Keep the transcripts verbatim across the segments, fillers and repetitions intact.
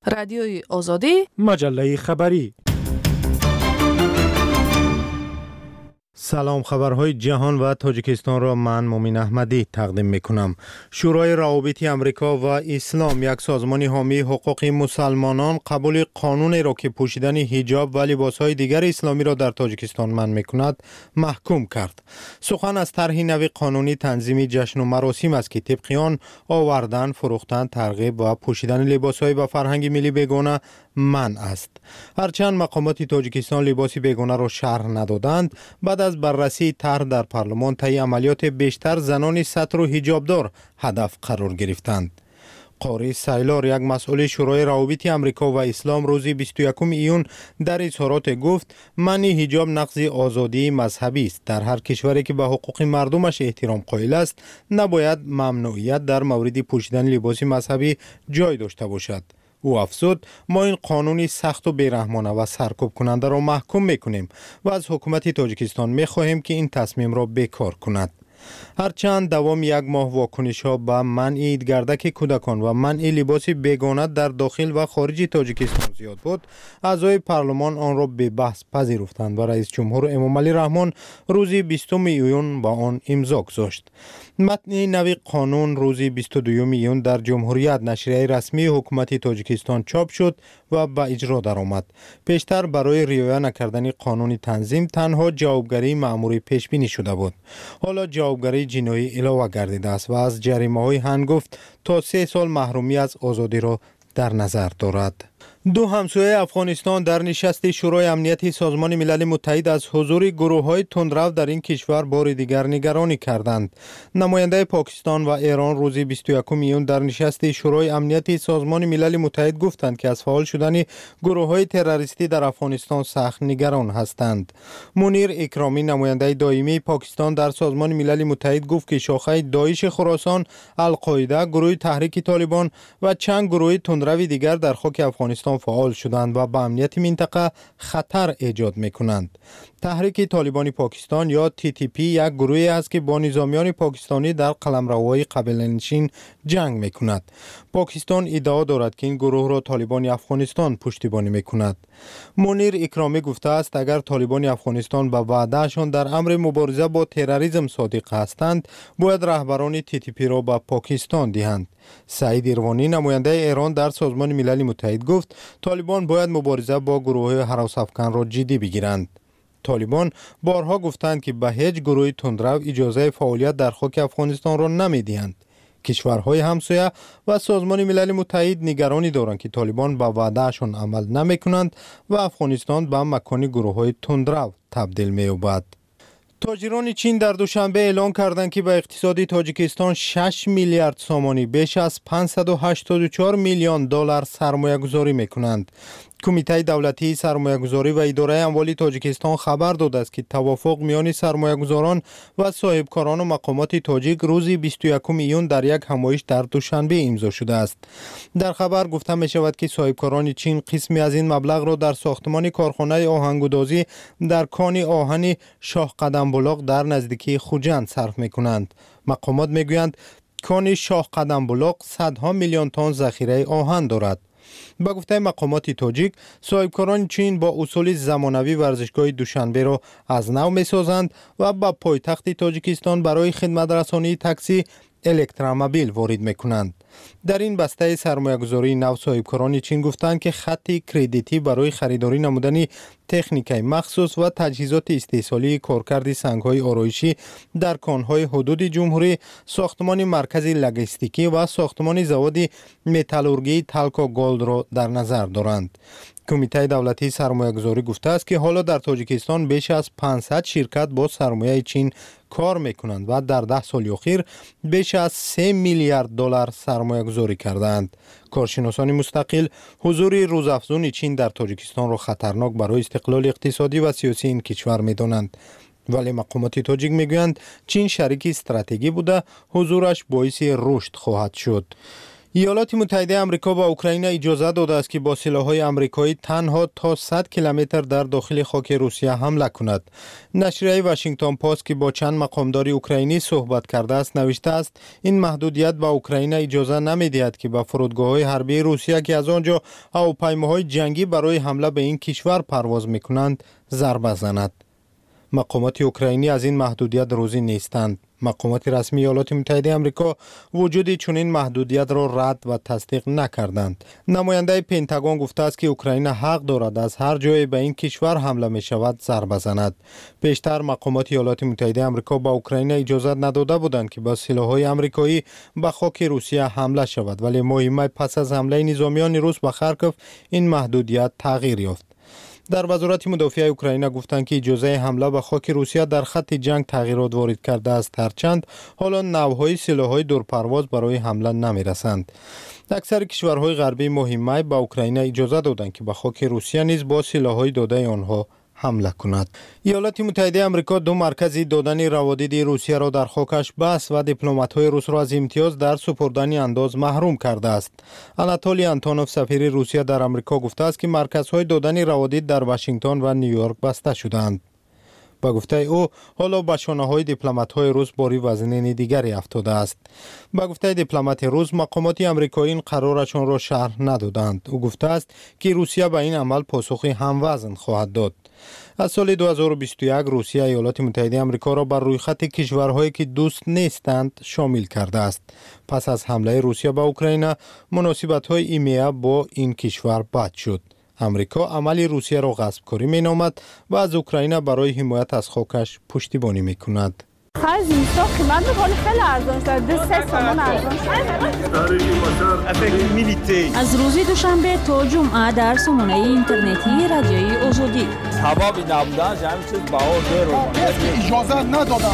رادیوی آزادی، مجله خبری. سلام، خبرهای جهان و تاجیکستان را من مومین احمدی تقدیم میکنم. شورای روابط امریکا و اسلام، یک سازمان حامی حقوق مسلمانان، قبول قانون را که پوشیدن حجاب و لباسهای دیگر اسلامی را در تاجیکستان منع میکند محکوم کرد. سخن از طرح نوی قانونی تنظیم جشن و مراسم است که طبق آن آوردن، فروختن، ترغیب و پوشیدن لباسهای با فرهنگ ملی بیگانه منع است. هرچند مقامات تاجیکستان لباس بیگانه را شرح ندادند، بعد از بررسی طرح در پارلمان طی عملیات بیشتر زنان ستر و حجابدار هدف قرار گرفتند. قاری سایلار، یک مسئول شورای روابط امریکا و اسلام، روز بیست و یکم ایون در اظهارات گفت منع حجاب نقض آزادی مذهبی است. در هر کشوری که به حقوق مردمش احترام قائل است، نباید ممنوعیت در مورد پوشیدن لباس مذهبی جای داشته باشد. او افزود ما این قانونی سخت و بیرحمانه و سرکوب کننده را محکوم میکنیم و از حکومت تاجیکستان میخواهیم که این تصمیم را بیکار کند. هرچند دوام یک ماه واکنش ها به منع گردک کودکان و منع لباس بیگانه در داخل و خارج تاجیکستان زیاد بود، اعضای پارلمان آن را به بحث پذیرفتند و رئیس جمهور امامعلی رحمان روز بیستم ایون با آن امضا گذاشت. متن نوی قانون روز بیست و دوم ایون در جمهوریت، نشریه رسمی حکومت تاجیکستان، چاپ شد و به اجرا درآمد. پیشتر برای رعایت نکردن قانون تنظیم تنها جوابگری مأموری پیش بینی شده بود. حالا جوابگری جنایی علاوه گردیده است و از جریمه های هنگفت تا سه سال محرومی از آزادی را در نظر دارد. دو همسایه افغانستان در نشست شورای امنیت سازمان ملل متحد از حضور گروه‌های تندرو در این کشور بار دیگر نگرانی کردند. نماینده پاکستان و ایران روز بیست و یکم ایون در نشست شورای امنیت سازمان ملل متحد گفتند که از فعال شدن گروه‌های تروریستی در افغانستان سخت نگران هستند. منیر اکرامی، نماینده دائمی پاکستان در سازمان ملل متحد، گفت که شاخه داعش خراسان، القاعده، گروه تحریک طالبان و چند گروه تندرو دیگر در خاک افغانستان فعال شدند و به امنیت منطقه خطر ایجاد می‌کنند. تحریک طالبان پاکستان یا تی تی پی یک گروهی است که با نظامیان پاکستانی در قلمروهای قبیله‌نشین جنگ می‌کند. پاکستان ادعا دارد که این گروه را طالبان افغانستان پشتیبانی می‌کند. منیر اکرامی گفته است اگر طالبان افغانستان به وعدهشان در امر مبارزه با تروریسم صادق هستند، باید رهبران تی تی پی را به پاکستان دهند. سعید ایروانی، نماینده ایران در سازمان ملل متحد، گفت طالبان باید مبارزه با گروه هراس افکن را جدی بگیرند. طالبان بارها گفتند که به هیچ گروه تندرو اجازه فعالیت در خاک افغانستان را نمیدهند. کشورهای همسایه و سازمان ملل متحد نگرانی دارند که طالبان به وعدهشان عمل نمیکنند و افغانستان به مکان گروه‌های تندرو تبدیل می‌یابد. تاجران چین در دوشنبه اعلام کردند که به اقتصاد تاجیکستان شش میلیارد سامانی، بیش از پانصد و هشتاد و چهار میلیون دلار سرمایه گذاری میکنند. کمیته دولتی سرمایه گذاری و اداره اموال تاجیکستان خبر داده است که توافق میان سرمایه گذاران و صاحبکاران و مقامات تاجیک روز بیست و یکم ایون در یک همایش در دوشنبه امضا شده است. در خبر گفته می شود که صاحبکاران چین قسمی از این مبلغ را در ساختمان کارخانه آهنگودازی در کان آهن شاه قدم بلاغ در نزدیکی خوجند صرف می کنند. مقامات می گویند کان شاه قدم بلاغ صدها میلیون تن ذخیره آهن دارد. با گفته مقامات تاجیک، صاحبکاران چین با اصول زمانوی ورزشگاه دوشنبه را از نو می سازند و با پایتخت تاجیکستان برای خدمت رسانی تاکسی الکترومبیل وارد می کنند. در این بسته سرمایه گذاری نو، صاحبکاران چین گفتند که خط کردیتی برای خریداری نمودن تکنیکای مخصوص و تجهیزات استحصالی کارکرد سنگ‌های آرایشی در کان‌های حدود جمهوری، ساختمان مرکز لوجستیکی و ساختمان زواد متالورگی تالکو گولد را در نظر دارند. کمیته دولتی سرمایه گذاری گفته است که حالا در تاجیکستان بیش از پانصد شرکت با سرمایه چین کار میکنند و در ده سال اخیر بیش از سه میلیارد دلار سرمایه گذاری کردند. کارشناسان مستقل حضور روزافزون چین در تاجیکستان را خطرناک برای استقلال اقتصادی و سیاسی این کشور میدانند. ولی مقامات تاجیک میگویند چین شریک استراتژی بوده، حضورش باعث رشد خواهد شد. ایالات متحده آمریکا با اوکراین اجازه داده است که با سلاح‌های آمریکایی تنها تا صد کیلومتر در داخل خاک روسیه حمله کند. نشریه واشنگتن پست که با چند مقامدار اوکراینی صحبت کرده است نوشته است این محدودیت با اوکراین اجازه نمی‌دهد که به فرودگاه‌های حربی روسیه که از آنجا هواپیماهای جنگی برای حمله به این کشور پرواز می‌کنند ضربه زند. مقامات اوکراینی از این محدودیت راضی نیستند. مقامات رسمی ایالات متحده آمریکا وجود چنین محدودیت را رد و تصدیق نکردند. نماینده پنتاگون گفته است که اوکراین حق دارد از هر جای به این کشور حمله می شود ضربه زند. پیشتر مقامات ایالات متحده آمریکا با اوکراین اجازه نداده بودند که با سلاح‌های آمریکایی به خاک روسیه حمله شود، ولی ماه پس از حمله نظامیان روس به خارکوف این محدودیت تغییر یافت. در وزارت مدافع اوکراین گفتند که اجازه حمله به خاک روسیه در خط جنگ تغییرات وارد کرده است، هرچند حالا نوع‌های سلاح‌های دورپرواز برای حمله نمی‌رسند. اکثر کشورهای غربی مهمه به اوکراین اجازه دادند که به خاک روسیه نیز با سلاح‌های داده آنها حمله کند. ایالات متحده آمریکا دو مرکز دادن روادید روسیه را در خاکش بست و دیپلمات‌های روس را از امتیاز در سپردن انداز محروم کرده است. آناتولی آنتونوف سفیر روسیه در آمریکا گفته است که مرکزهای دادن روادید در واشنگتن و نیویورک بسته شدند. با گفته او حالا به شانه‌های دیپلمات‌های روس باری وزنین دیگری افتاده است. با گفته دیپلمات روس مقامات آمریکایی این قرارشان را شرح ندادند. او گفته است که روسیه به این عمل پاسخی هموزن خواهد داد. از سال دو هزار و بیست و یک روسیه ایالات متحده آمریکا را بر روی خط کشورهایی که دوست نیستند شامل کرده است. پس از حمله روسیه به اوکراین مناسبت‌های ایمه با این کشور بد شد. امریکا عمل روسیه را غصب‌کاری می‌نامد و از اوکراین برای حمایت از خاکش پشتیبانی می‌کند. خرج اینستا قیمت بخوری خیلی ارزان شد. دو سه سامان ارزان شد. از روز دوشنبه تا جمعه در سامانه اینترنتی رادیوی آزادی. حبابی نبودن جمعی چیز باور دارم. اجازه ندادن.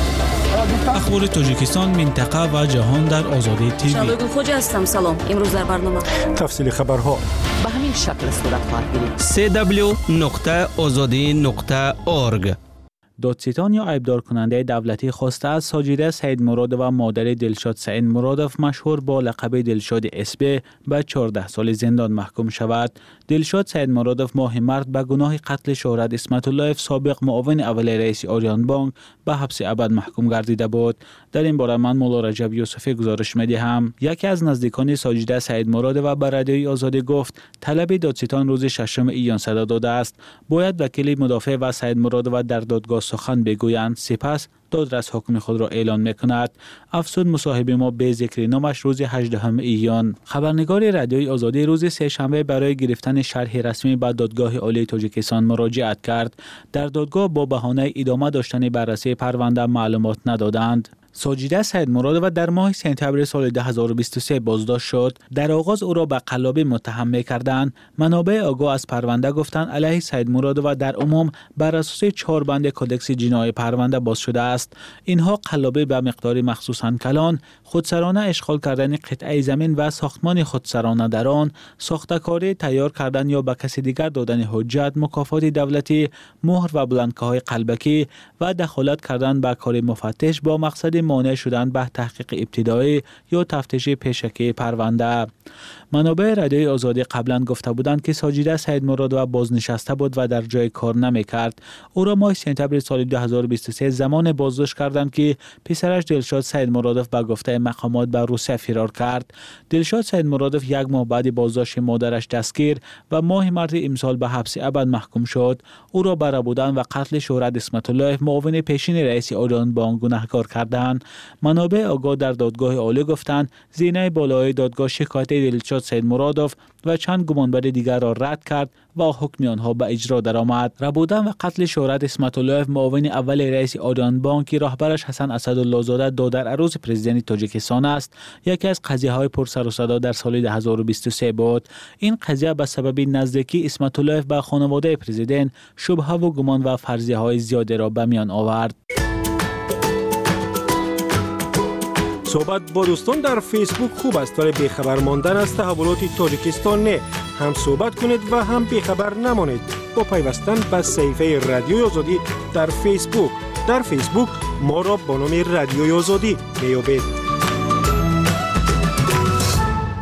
اخبار تاجیکستان، منطقه و جهان در آزادی تیوی. شبگون خوجا هستم. سلام. امروز در برنامه تفصیل خبرها به همین شکل صورت خواهد گرفت. سی دبلیو نقطه آزادی نقطه اورگ. دادستان یا عیبدار کننده دولتی خواسته از ساجده سید مراد و مادر دلشاد سعید مرادوف مشهور با لقب دلشاد اسبه به چهارده سال زندان محکوم شود. دلشاد سعید مرادوف ماه مارس به گناه قتل شهرت اسمت الله سابق معاون اول رئیس آریان بانک به حبس ابد محکوم گردیده بود. در این باره من مولا رجب یوسفی گزارش می‌دهم. یکی از نزدیکان ساجده سعید مرادوف به رادیوی آزادی گفت طلب دادستان روز ششم ایان صدا داده است باید وکیل مدافع و سعید مرادوف در دادگاه سخن بگویند، سپس دادرس حکم خود را اعلان میکند. افسون مصاحبه ما به ذکر نامش روز هجدهم ایان. خبرنگار رادیوی آزادی روز سه شنبه برای گرفتن شرح رسمی به دادگاه عالی تاجیکستان مراجعت کرد. در دادگاه با بهانه ادامه داشتن بررسی پرونده معلومات ندادند. ساجده سعید مرادوف در ماه سپتامبر سال دو هزار و بیست و سه بازداشت شد. در آغاز او را به قلابی متهم می‌کردند. منابع آگاه از پرونده گفتند علیه سعید مرادوف در عموم بر اساس چهار بند کدکس جنایی پرونده باز شده است. اینها قلابی به مقدار مخصوصاً کلان، خودسرانه اشغال کردن قطعه زمین و ساختمان خودسرانه در آن، ساخته‌کاری تیار کردن یا به کسی دیگر دادن حجت، مکافات دولتی، مهر و بلانک‌های قلبکی و دخالت کردن به کار مفتش با مقصد مانع شدن به تحقیق ابتدایی یا تفتیش پیشکی پرونده. منابع رادیوی آزادی قبلا گفته بودند که ساجده سعید مرادوف بازنشسته بود و در جای کار نمی‌کرد. او را ماه سپتامبر سال دو هزار و بیست و سه زمان بازداشت کردند که پسرش دلشاد سعید مرادوف به گفته مقامات به روسیه فرار کرد. دلشاد سعید مرادوف یک ماه بعد بازداشت مادرش دستگیر و ماه مارس امسال به حبس ابد محکوم شد. او را بر بودن و قتل شهرت اسمت الله معاون پیشین رئیس آریان بانک گناهکار کردند. منابع آگاه در دادگاه عالی گفتند زینه بالای دادگاه شکایت دلشاد سعید مرادوف و چند گمانبر دیگر را رد کرد و حکم آنها به اجرا درآمد. ربودن و قتل شهرت اسمت الله معاون اول رئیس آریان بانک رهبرش حسن اسدالله زاده دادر عروض پرزیدنت تاجیکستان است. یکی از قضیه های پر سر و صدا در سال دو هزار و بیست و سه بود. این قضیه به سبب نزدیکی اسمت الله به خانواده پرزیدنت شبهه و گمان و فرضیه های زیادی را به میان آورد. صحبت با دوستان در فیسبوک خوب است ولی بیخبر ماندن از تحولات تاجیکستان نه. هم صحبت کنید و هم بیخبر نمانید با پیوستن به صفحه رادیوی آزادی در فیسبوک. در فیسبوک ما را با نام رادیوی آزادی بیابید.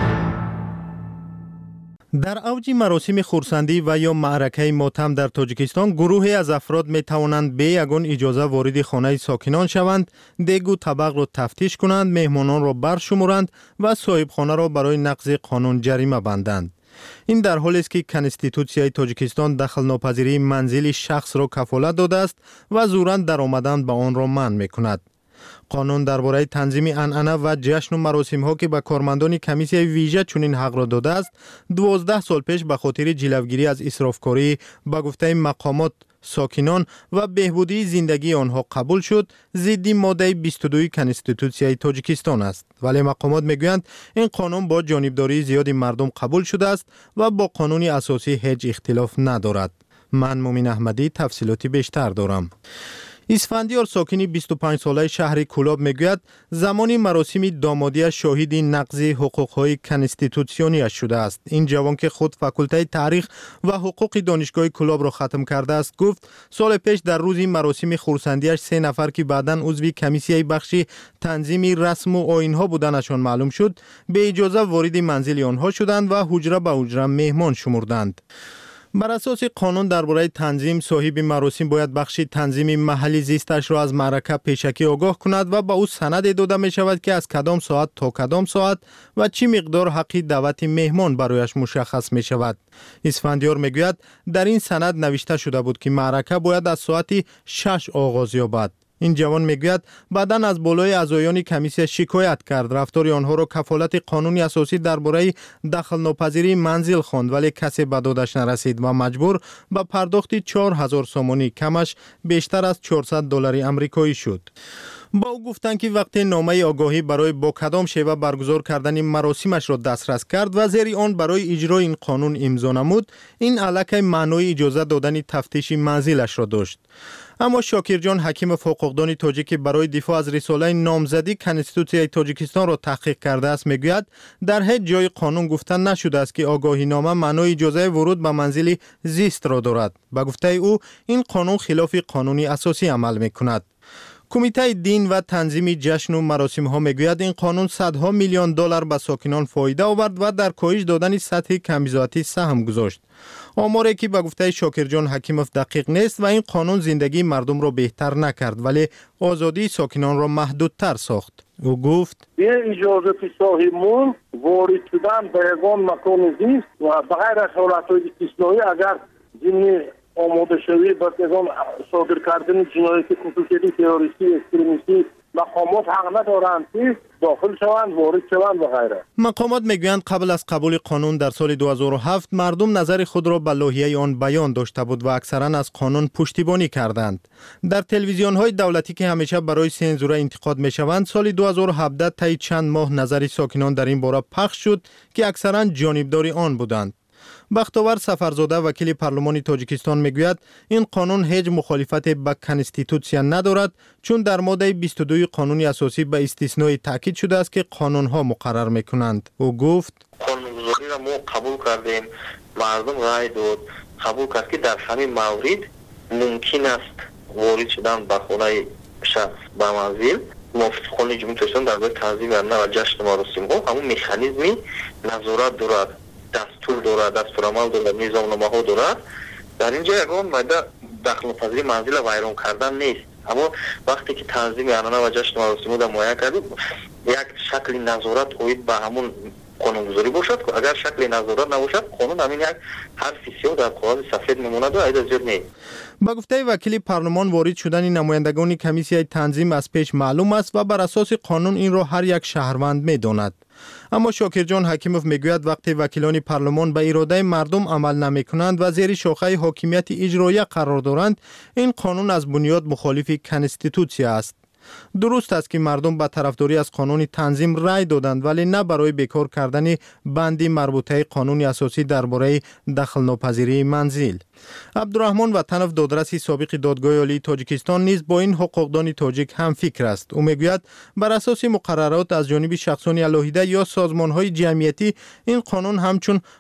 در اوج مراسم خورسندی و یا معرکه ماتم در تاجیکستان گروهی از افراد می توانند به یگان اجازه وارد خانه ساکنان شوند، دیگ و طبق را تفتیش کنند، مهمانان را برشمارند و صاحب خانه را برای نقض قانون جریمه بندند. این در حالی است که کنستیتوسیای تاجیکستان دخل ناپذیری منزل شخص را کفالت داده است و زوراً در آمدن به آن را منع می‌کند. قانون درباره تنظیم عنعنه و جشن و مراسم ها که به کارمندان کمیسیای ویژه چنین حق را داده است، دوازده سال پیش به خاطر جلوگیری از اسرافکاری به گفته مقامات ساکنان و بهبودی زندگی آنها قبول شد، ضد ماده بیست و دو کنستیتوسیای تاجیکستان است. ولی مقامات میگویند این قانون با جانبداری زیاد مردم قبول شده است و با قانون اساسی هیچ اختلاف ندارد. من مومین احمدی تفصیلاتی بیشتر دارم. اسفندیار ساکنی بیست و پنج ساله شهر کولاب میگوید زمانی مراسم دامادی شاهد نقض حقوق‌های کنستیتوسیونی شده است. این جوان که خود فاکولته تاریخ و حقوق دانشگاه کولاب را ختم کرده است گفت سال پیش در روز مراسم خورسندیش سه نفر که بعداً عضو کمیسیای بخش تنظیم رسم و آیین‌ها بودنشان معلوم شد به اجازه وارد منزل آنها شدند و حجره به حجره مهمان شمردند. بر اساس قانون درباره تنظیم صاحب مراسم باید بخش تنظیم محلی زیستش را از معرکه پیشکی آگاه کند و به او سند داده می شود که از کدام ساعت تا کدام ساعت و چی مقدار حق دعوت مهمان برایش مشخص می شود. اسفندیار می گوید در این سند نوشته شده بود که معرکه باید از ساعت شش آغاز یابد. این جوان میگوید بعداً از بالای اعضایان کمیسیه شکایت کرد، رفتار آنها را کفالت قانونی اساسی درباره دخل ناپذیری منزل خواند ولی کسی به دادش نرسید و مجبور به پرداخت چهار هزار سومانی کمش بیشتر از چهارصد دلار آمریکایی شد. با او گفتند که وقتی نامه آگاهی برای با کدام شیوه برگزار کردن مراسمش را دسترس کرد و زیر آن برای اجرای این قانون امضا نمود، این علیه معنای اجازه دادن تفتیش منزلش را داشت. اما شاکرجان حکیم حقوقدان تاجیک برای دفاع از رساله نامزدی کنستیتوسیای تاجیکستان را تحقیق کرده است میگوید در هیچ جای قانون گفته نشده است که آگاهی نامه معنای اجازه ورود به منزل زیست را دارد. به گفته او این قانون خلاف قانونی اساسی عمل میکند. کمیته دین و تنظیم جشن و مراسم ها میگوید این قانون صدها میلیون دلار به ساکنان فایده آورد و در کاهش دادن سطح کمیزاتی سهم گذاشت. آماری که به گفته شاکرجان حکیموف دقیق نیست و این قانون زندگی مردم را بهتر نکرد ولی آزادی ساکنان را محدودتر ساخت. او گفت به اجازه صاحبمون وارد شدن به یگان مکان زیست و بغیر از حالتهای استثنایی اگر جنی آماده شوی به یگان صادر کردن جنایت خصوصی تروریستی اکستریمیستی مقامات حق ندارند که داخل شوند وارد شوند و غیره. مقامات میگویند قبل از قبول قانون در سال دو هزار و هفت مردم نظر خود را به لایحه آن بیان داشته بود و اکثرا از قانون پشتیبانی کردند. در تلویزیون های دولتی که همیشه برای سنزور انتقاد میشوند سال دو هزار و هفده طی چند ماه نظر ساکنان در این باره پخش شد که اکثرا جانبدار آن بودند. بختاور سفرزاده وکیل پارلمان تاجیکستان میگوید این قانون هیچ مخالفت با کنستیتوسیا ندارد چون در ماده بیست و دو قانون اساسی به استثنای تاکید شده است که قانون ها مقرر میکنند. او گفت قانونگذاری را ما قبول کردیم، مردم رای داد قبول کرد که در همین مورد ممکن است وارد شدن به خانه شخص به منزل موافق قانون جمهوری تاجیکستان درباره تنظیم عنعنه و جشن مراسم ها همون مکانیزمی نظارت دارد، دستور دارد، دستور عمل دارد، نظامنامه ها دارد. در اینجا یگان ماده دخل ناپذیری منزل ویران کردن نیست، اما وقتی که تنظیم عنعنه و جشن مراسم را معین کردیم یک شکل نظارت اوید به همون قانونگذاری باشد که اگر شکل نظارت نباشد قانون همین یک حرف سیاه در کاغذ سفید میموند و ایده زیاد نیست. با گفته وکیل پارلمان وارد شدن نمایندگان کمیسیای تنظیم از پیش معلوم است و بر اساس قانون این را هر یک شهروند میداند. اما شاکرجان حکیموف میگوید وقتی وکیلان پارلمان به اراده مردم عمل نمی کنند و زیر شاخه حاکمیت اجرایی قرار دارند این قانون از بنیاد مخالف کنستیتوسیا است. درست است که مردم به طرفداری از قانون تنظیم رای دادند ولی نه برای بیکار کردن بندی مربوطه قانون اساسی درباره دخل ناپذیری منزل. عبدالرحمن وطنوف دادرس سابق دادگاه عالی تاجیکستان نیز با این حقوقدان تاجیک هم فکر است. او میگوید بر اساس مقررات از جانب شخصان علاهیده یا سازمان‌های جمعیتی این قانون همچون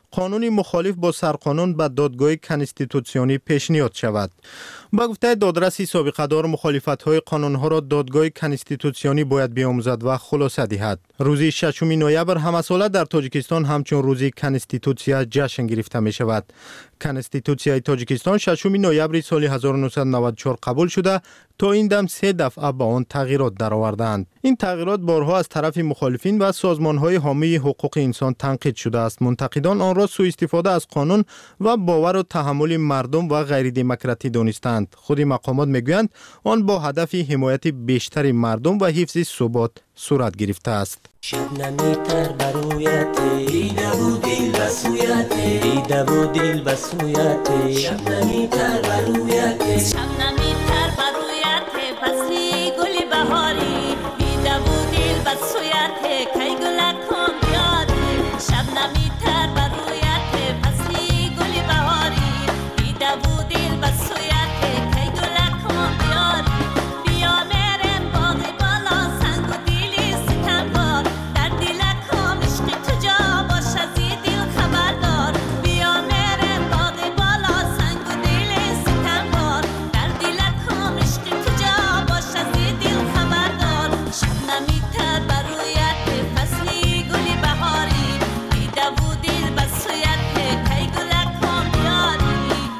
قانونی مخالف با سرقانون به دادگاه کنستیتوسیونی پیشنهاد شود. با گفته دادرسی سابقه دار مخالفت‌های قانون‌ها را دادگاه کنستیتوسیونی باید بیاموزد و خلاصه دهد. روز ششم نوامبر همه ساله در تاجیکستان همچون روز کنستیتوسیا جشن گرفته می شود. کنستیتوسیای تاجیکستان ششم نوامبر سال هزار و نهصد و نود و چهار قبول شده تا این دم سه دفعه با آن تغییرات درآوردند. این تغییرات بارها از طرف مخالفین و سازمان‌های حامی حقوق انسان تنقید شده است. منتقدان آن را سوء استفاده از قانون و باور و تحمل مردم و غیر دموکراتی دانستند. خود مقامات میگویند آن با هدف حمایت بیشتر مردم و حفظ ثبات صورت گرفته است. شبنمی تر برویت دیده و دل بسویت دیده و دل بسویت شبنمی تر برویت شبنمی تر برویت فصلی گل بهاری دیده و دل بسویت کی گل کن بیاری شبنمی تر برویت فصلی گل بهاری دیده و دل بسویت کی گل کن بیاری بیا مرم باغ بالا سنگ و دلی ستمکار در دل کام عشق تو جا باش از دل خبردار بیا مرم باغ بالا سنگ و دل ستمکار در دل کام عشق تو جا باش از دل خبردار شبنمی تر برویت فصلی گل بهاری دیده و دل بسویت کی گل کن بیاری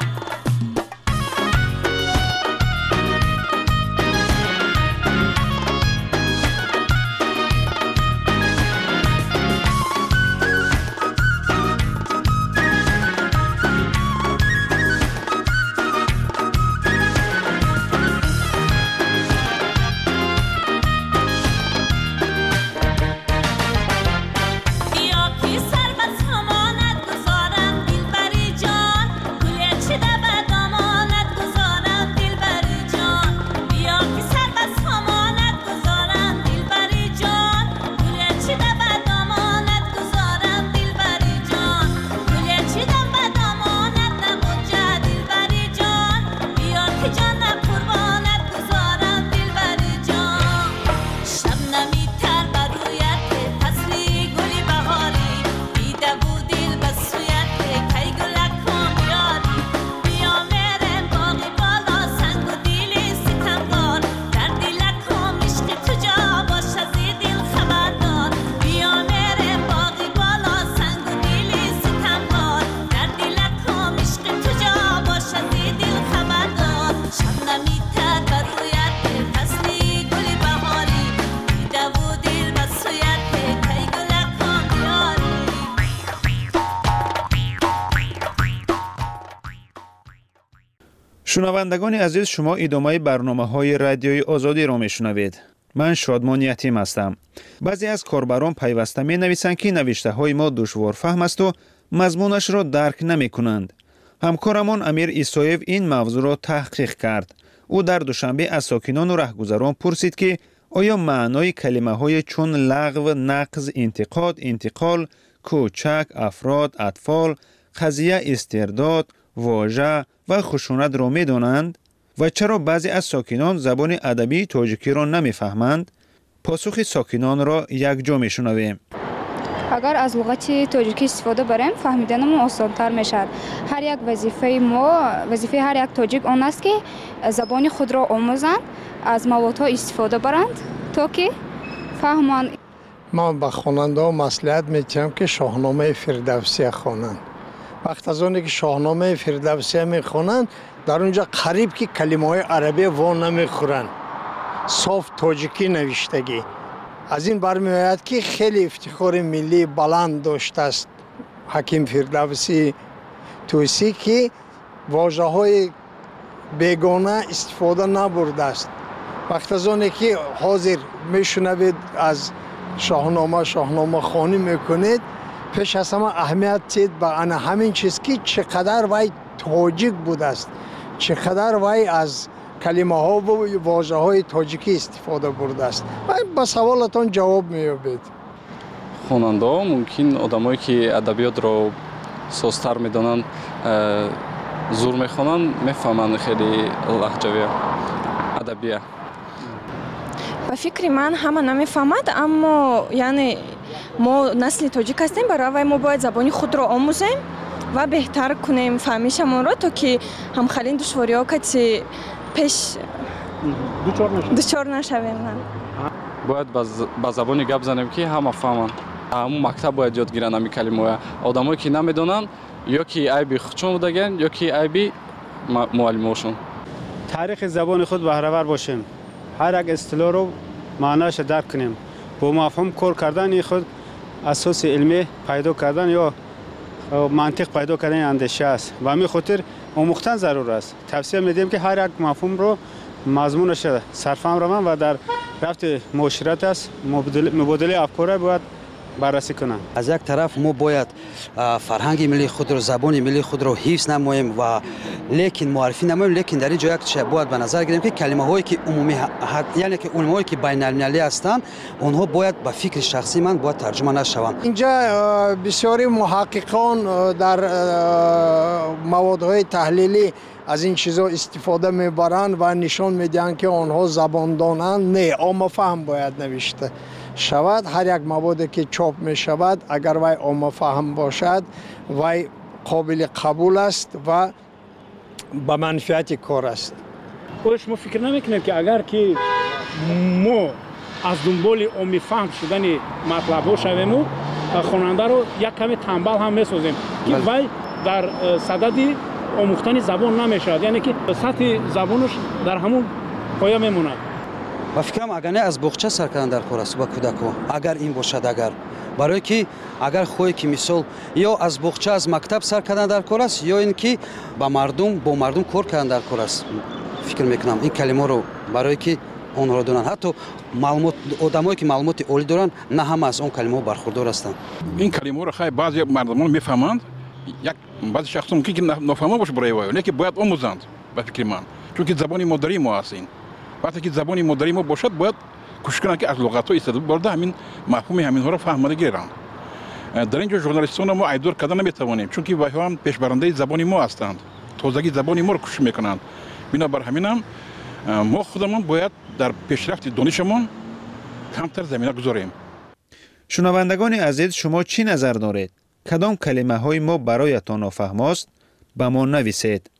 بیا که سر بس همانت گذارم دلبری جان گل چیده به دامانت گذارم دلبری جان بیا که سر بس همانت گذارم دلبری جان گل چیده به دامانت گذارم دلبری جان گل چیده به دامانت نبوجه دلبری جان بیا که جان قربانت گذارم دلبری جان شبنمی تر برویت فصلی گل بهاری دیده و دل بسویت کی گل کن بیاری بیا مرم باغ بالا سنگ و دل ستمکار در دل کام عشق تو جا باش از دل خبردار بیا مرم باغ بالا سنگ و دل ستمکار در دل کام عشق تو جا باش از دل خبردار شبنمی تر برویت فصلی گل بهاری دیده و دل بسویت کی گل کن بیاری شنوندگان عزیز، شما ادامه برنامه های رادیوی آزادی را میشنوید. من شادمان یتیم هستم. بعضی از کاربران پیوسته می نویسند که نوشته های ما دشوار فهم است و مضمونش را درک نمی کنند. همکارمان امیر ایسایف این موضوع را تحقیق کرد. او در دوشنبه از ساکنان و رهگذران پرسید که آیا معنای کلمه های چون لغو، نقض، انتقاد، انتقال، کوچک، افراد، اطفال، قضیه استرداد، واژه و خشونت را می دانند و چرا بعضی از ساکنان زبان ادبی تاجیکی را نمی فهمند؟ پاسخ ساکنان را یک جا می شنویم. اگر از لغت تاجیکی استفاده بریم فهمیدنمون آسان‌تر میشد. هر یک وظیفه ما وظیفه هر یک تاجیک آن است که زبان خود را آموزند، از موادها استفاده برند تا که فهمند. من به خواننده ها مصلحت می‌دهم که شاهنامه فردوسی خوانند. وقت از آنی که شاهنامه فردوسی میخوانند در اونجا قریب که کلمه های عربی وان نمیخورند، صاف تاجیکی نوشتگی. از این برمیآید که خیلی افتخار ملی بلند داشته است حکیم فردوسی توسی که واژه های بیگانه استفاده نبرده است. وقت از آنی که حاضر میشنوید از شاهنامه شاهنامه خوانی میکنید، پیش از همه اهمیت دید به آن همین چیز که چقدر وی تاجیک بوده است، چقدر وی از کلمه ها و واژه های تاجیکی استفاده برده است. با سوالتان جواب می‌یابید. خواننده ها ممکن آدمایی که ادبیات را سازتر میدانند زور میخوانند میفهمند خیلی لهجوی ادبیه. به فکر من همه نمیفهمد، اما یعنی ما نسل تاجیک هستیم، برای ما باید زبان خود را آموزیم و بهتر کنیم فهمیشمون را تا که همخالین دشواری ها کسی پیش دچار نشویم. باید با زبانی گپ زنیم که همه فهمن. همون مکتب باید یاد گیرن همی کلمه. آدمایی که نمیدونن یا که عیبی خودشون بودن یا که عیبی معلماشون. تاریخ زبان خود بهره‌ور باشیم. هر یک اصطلاح رو معناش درک کنیم. با مفهوم کار کردن خود اساس علمی پیدا کردن یا منطق پیدا کردن اندیشه است و همین خاطر آموختن ضرور است. توصیه میدیم که هر یک مفهوم رو مضمونش سرفهم روان و در رفت معاشرت است مبادله افکار باید بررسی کنند. از یک طرف ما باید فرهنگ ملی خود رو، زبان ملی خود رو حفظ نماییم و لیکن معرفی نماییم، لیکن در اینجا یک چیز باید به نظر گیریم که کلمه هایی که عمومی یعنی که علمایی هایی که بین المللی هستند اونها باید به فکر شخصی من باید ترجمه نشوند. اینجا بسیاری محققان در موادهای تحلیلی از این چیزا استفاده میبرند و نشان میدن که آنها زبان دانند. نه، عامه فهم باید نوشته شود. هر یک موادی که چاپ می شود اگر وی عامه فهم باشد وی قابل قبول است و به منفعت کار است. خودش ما فکر نمیکنیم که اگر که ما از دنبال عامه فهم شدن مطلب ها شویم و خواننده رو یک کمی تنبل هم میسازیم که وی در صدد آموختن زبان نمیشود، یعنی که سطح زبانش در همون پایه میموند. و فکرم اگر نه از بخچه سر کردن در کار است با کودک‌ها، اگر این باشد، اگر برای که اگر خوی که مثال یا از بخچه از مکتب سر کردن در کار است یا اینکه با مردم با مردم کار کردن در کار است. فکر میکنم این کلمه رو برای که اونها رو دونن، حتی معلومات آدمایی که معلومات عالی دارن نه همه از اون کلمه برخوردار هستند. این کلمه رو خیلی بعضی مردمان میفهمند، یک بعضی شخصا ممکن که نفهمه باشه برای وای، نه که باید آموزند به فکر من، چون که زبان مادری ما هستین. وقتی که زبان مادری ما باشد باید کوشش کنند که از لغت‌ها استفاده برده همین مفهوم همین ها را فهمیده گیرند. در اینجا ژورنالیستان ما ایدور کردن نمیتوانیم، چون که وای هم پیشبرنده زبان ما هستند، تازگی زبان ما رو کوشش میکنند. بنابر همین هم ما خودمون باید در پیشرفت دانشمون کمتر زمینه گذاریم. شنوندگان عزیز، شما چی نظر دارید؟ کدام کلمه های ما برایتان نافهم است؟ به ما نویسید.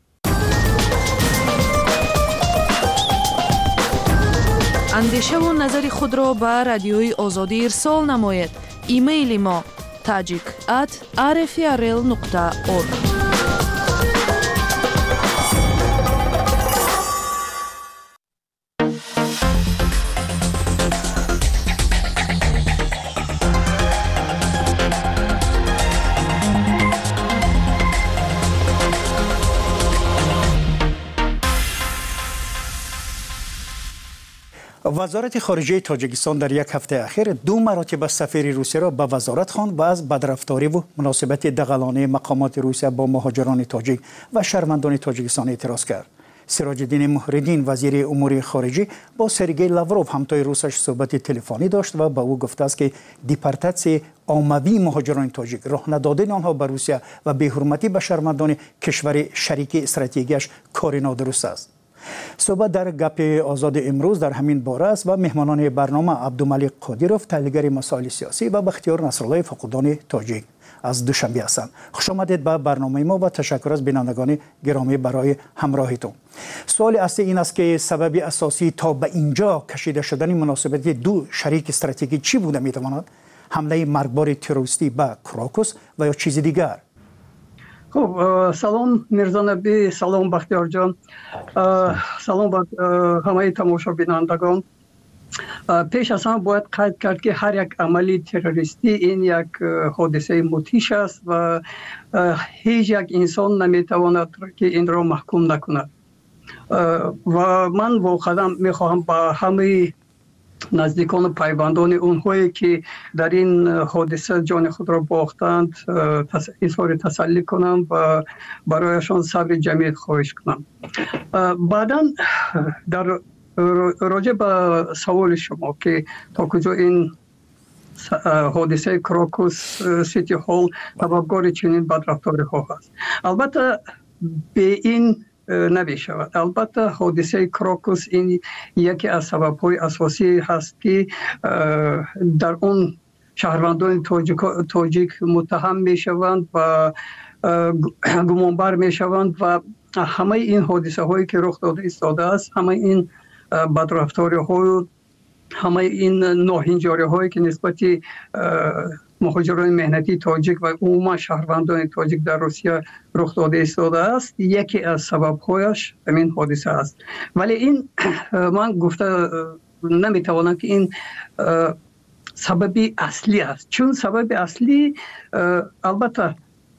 اندیشه و نظر خود را به رادیوی آزادی ارسال نمایید. ایمیل ما tajik at r f r l nokta org. وزارت خارجه تاجیکستان در یک هفته اخیر دو مراتب سفیر روسیه را به وزارت خواند و از بدرفتاری و مناسبت دغلانه مقامات روسیه با مهاجران تاجیک و شهروندان تاجیکستان اعتراض کرد. سراج الدین محردین وزیر امور خارجه با سرگئی لاوروف همتای روسش صحبت تلفنی داشت و به او گفته است که دیپارتاسیون عمومی مهاجران تاجیک، راه ندادن آنها به روسیه و بی‌حرمتی به شهروندان کشور شریک استراتژیکش کار نادرست است. صحبت در گپ آزاد امروز در همین باره است و مهمانان برنامه عبدالملک قادیروف تحلیلگر مسائل سیاسی و بختیار نصرالله فقودان تاجیک از دوشنبه هستند. خوش آمدید به برنامه ما و تشکر از بینندگان گرامی برای همراهیتون. سوال اصلی این است که سبب اساسی تا به اینجا کشیده شدن مناسبت دو شریک استراتژیکی چی بوده میتواند؟ حمله مرگبار تروریستی به کراکوس و یا چیز دیگر؟ خب سلام میرزا نبی، سلام بختیار جان، سلام به همه تماشا بینندگان. پیش از همه باید قید کرد که هر یک عملی تروریستی این یک حادثه مدهش است و هیچ یک انسان نمیتواند که این را محکوم نکند. و من واقعا میخواهم با همه نزدیکان و پیوندان اونهایی که در این حادثه جان خود را باختند اظهار تسلی کنم و برایشان صبر جمیل خواهش کنم. بعدا در راجع به سوال شما که تا کجا این حادثه کراکوس سیتی هال سببگار چنین بدرفتاری ها هست، البته به این نمی شود. البته حادثه کراکوس این یکی از سبب‌های اساسی هست که در اون شهروندان تاجیک متهم میشوند و گمانبر میشوند و همه این حادثه هایی که رخ داده ایستاده است، همه این بدرفتاری ها، همه این ناهنجاری هایی که نسبت مهاجران مهنتی تاجیک و عموما شهروندان تاجیک در روسیه رخ داده ایستاده است، یکی از سبب هایش همین حادثه است. ولی این من گفته نمیتوانم که این سبب اصلی است، چون سبب اصلی البته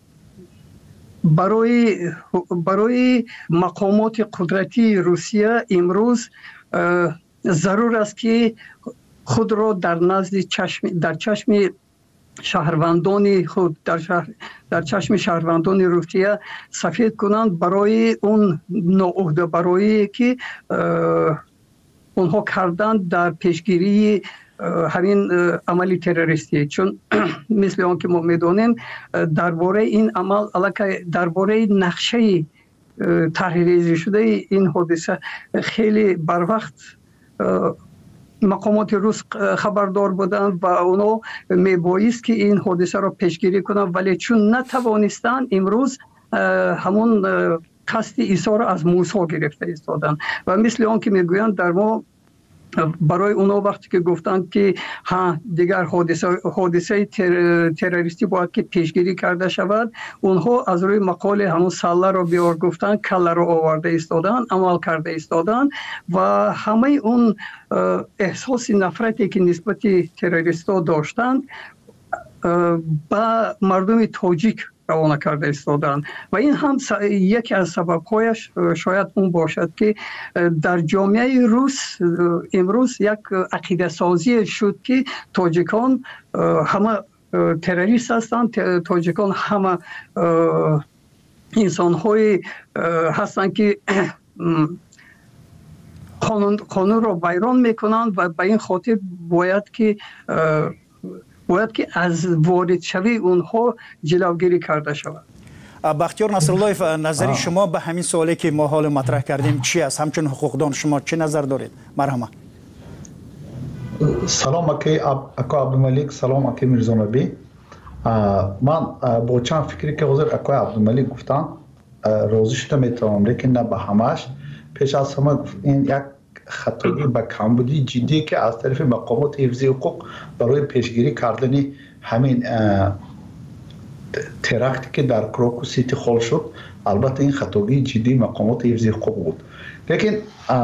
برای برای مقامات قدرتی روسیه امروز ضرور است که خود را در نزد چشم در چشم شهروندان خود در شهر در چشم شهروندان روسیه سفید کنند برای اون ناعهده برایی که اونها کردند در پیشگیری همین عملی تروریستی. چون مثل آن که ما میدونیم درباره این عمل علاقه درباره نقشه تحریری شده این حادثه خیلی بر وقت مقامات روس خبردار بودند و اونا میبایست که این حادثه را پیشگیری کنند، ولی چون نتوانستند امروز همون قصد ایثار از موسی گرفته ایستادند و مثل آن که میگویند در ما برای اونا وقتی که گفتند که ها دیگر حادثه حادثه تر، تروریستی باید که پیشگیری کرده شود، اونها از روی مقاله همون سله رو بیار گفتن، کله رو آورده ایستادن، عمل کرده ایستادن و همه اون احساس نفرتی که نسبت تروریستا داشتند با مردم تاجیک روانه کرده ایستادن و این هم یکی از سبب‌هایش شاید اون باشد که در جامعه روس امروز یک عقیده سازی شد که تاجیکان همه تروریست هستند، تاجیکان همه انسان‌های هستند که قانون قانون را ویران میکنند و به این خاطر باید که باید که از وارد شوی اونها جلوگیری کرده شود. بختیار نصرالله، نظری شما به همین سوالی که ما حال مطرح کردیم چی است؟ همچون حقوقدان شما چه نظر دارید؟ مرحبا. سلام اکی اکا عبدالملک، سلام اکی میرزانبی. من با چند فکری که حضور اکای عبدالملک گفتن راضی شده میتونم، لیکن نه به همش. پیش از همه این یک خطایی به کمبودی جدی که از طرف مقامات حفظی حقوق برای پیشگیری کردن همین ترکتی که در کراکو سیتی خال شد، البته این خطایی جدی مقامات حفظی حقوق بود، لیکن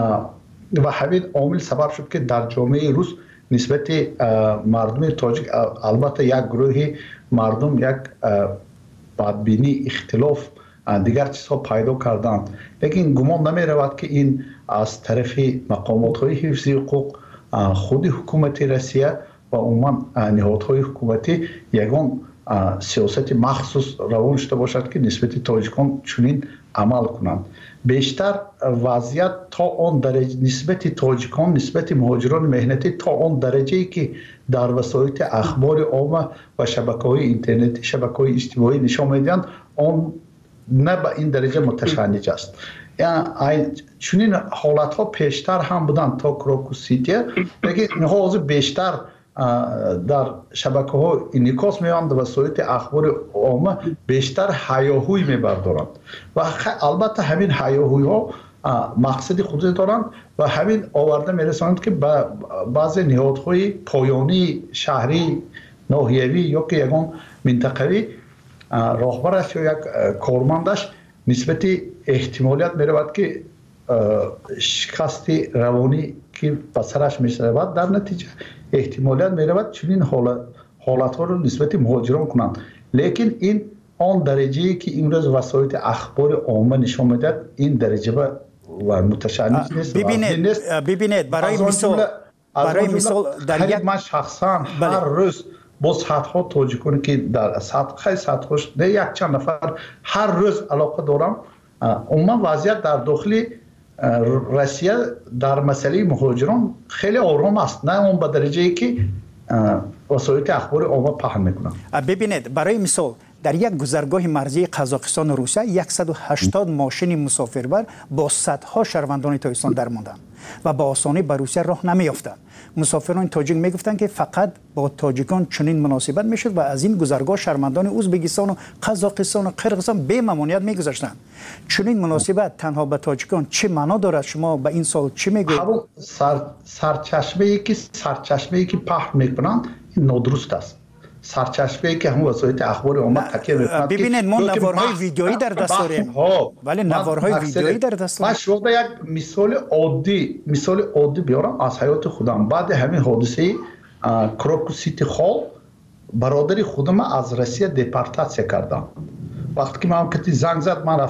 و همین عامل سبب شد که در جامعه روس نسبت مردم تاجیک البته یک گروه مردم یک بدبینی، اختلاف، دیگر چیزها پیدا کردند، لیکن گمان نمی رود که این از طرف مقامات های حفظی حقوق، خود حکومت روسیه و عموما نهادهای حکومتی یگان سیاست مخصوص روان شده باشد که نسبت تاجیکان چنین عمل کنند. بیشتر وضعیت تا آن درجه نسبت تاجیکان نسبت مهاجران مهنتی تا آن درجه‌ای که در وسایل اخبار عامه و شبکه‌های اینترنتی، شبکه‌های اجتماعی نشان می‌دهند، آن نه به این درجه متشنج است. یعنی چنین حالت ها پیشتر هم بودن تا کراکو سیتی، لیکن اینها از بیشتر در شبکه ها انعکاس می‌یابند و وسایل اخبار عامه بیشتر هیاهوی می‌بردارند و البته همین هیاهوی ها مقصد خودی دارند و همین آورده می‌رسانند که به بعضی نهادهای پایانی شهری، ناحیوی یا که یگان منطقوی راهبرش یا یک کارمندش نسبت احتمالیت می‌رود که شکست روانی که به سرش می‌شود، در نتیجه احتمالیت می‌رود چنین حالت حالت‌ها رو نسبت مهاجران کنند، لیکن این آن درجه‌ای که امروز وسایل اخبار عامه نشان می‌دهد این درجه و متشنج نیست. ببینید ببینید برای مثال برای مثال در یک من شخصا هر روز با صدها تاجیکانی که در صد خیلی صدهاش نه یک چند نفر هر روز علاقه دارم، عموما وضعیت در داخل روسیه در مسئله مهاجران خیلی آرام است، نه اون به درجه‌ای که وسایل اخبار عامه پهن میکنن. ببینید برای مثال در یک گذرگاه مرزی قزاقستان و روسیه صد و هشتاد ماشین مسافربر با صدها شهروندان تاجیکستان در ماندند. و با آسانی به روسیه راه نمیافتند. مسافران تاجیک میگفتند که فقط با تاجیکان چنین مناسبت میشد و از این گذرگاه شهروندان ازبکستان و قزاقستان و قرقیزستان به ممانعت میگذاشتند. چنین مناسبت تنها به تاجیکان چه معنا دارد؟ شما به این سال چی میگویید؟ سر سرچشمه ای که سرچشمه ای که پخش میکنند نادرست است. سرچشمه ای که هم وسایل اخبار اومد تکیه میکنند. ببینید ما نوارهای ویدیویی در دست داریم. ولی نوارهای ویدیویی در دست داریم. من شما یک مثال عادی مثال عادی بیارم از حیات خودم. بعد همین حادثه کراکو سیتی خال برادر خودم از روسیه دپورتاسیون کردم. وقتی که من کتی زنگ زد من